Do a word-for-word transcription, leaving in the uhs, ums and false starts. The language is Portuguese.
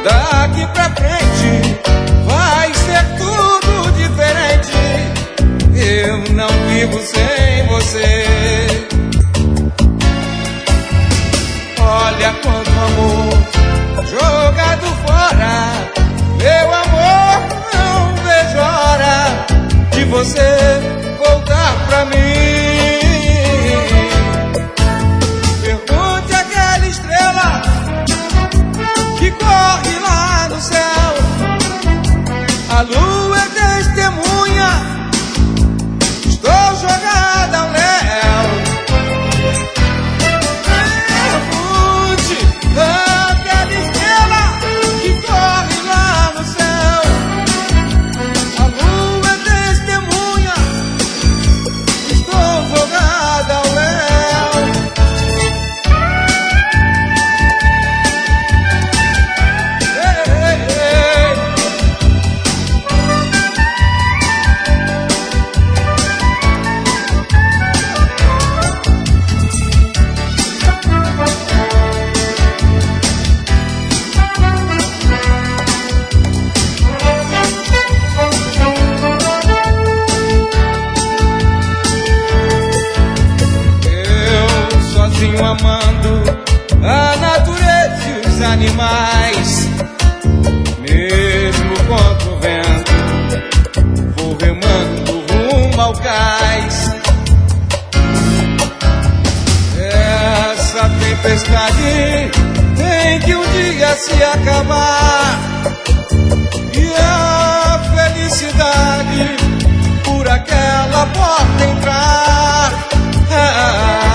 Daqui pra frente vai ser tudo diferente. Eu não vivo sem você. Olha quanto amor jogado fora. Meu amor, não vejo hora de você voltar pra mim. Pergunte àquela estrela que corre lá no céu. A lua é testemunha. Estou jogada ao léu. Pergunte àquela estrela que corre lá no céu. A lua é testemunha. Estou jogada ao léu. Amando a natureza e os animais, mesmo contra o vento, vou remando rumo ao cais. Essa tempestade tem que um dia se acabar, e a felicidade por aquela porta entrar. Ah,